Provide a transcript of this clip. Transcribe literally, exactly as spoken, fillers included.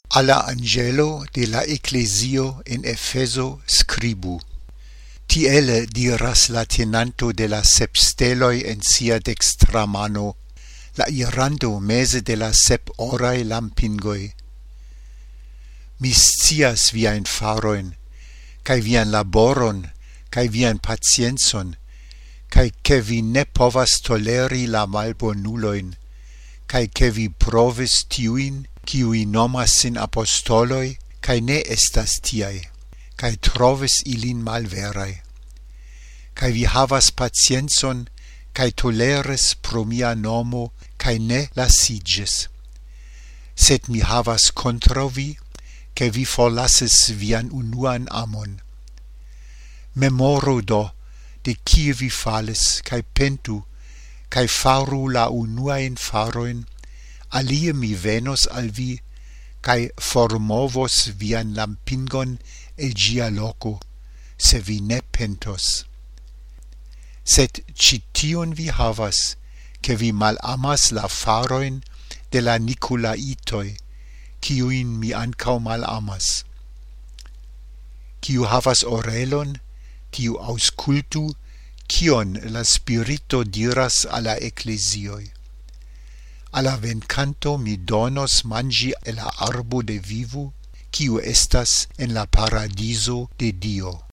Alla angelo de la ecclesio in Efeso scribu. Tiele diras la tenanto de la sep steloi en sia dextra mano, la irando mese de la sep orae lampingoi. Mi scias viain faroin, cae vian laboron, cae vian patienzon, cae che vi ne povas toleri la malbonuloin, cae che vi provis tiuin, kiui nomas sin apostoloi, cae ne estas tiae, cae trovis ilin malverae. Cae vi havas patienzon, cae toleres pro mia nomo, cae ne lasiges. Sed mi havas contra vi, che vi forlasis vian unuan amon. Memoru do, de kie vi falis, cae pentu, cae faru la unuain faroin, alie mi venos al vi, cae formovos vian lampingon el gia loco, se vi ne pentos. Sed citiun vi havas, che vi mal amas la faroin de la Nicolaitoi, ciuin mi ancau mal amas. Ciu havas orelon, tiu auscultu, cion la Spirito diras alla ecclesioi. Alla vencanto mi donos mangi el la arbo de vivu, ciu estas en la paradiso de Dio.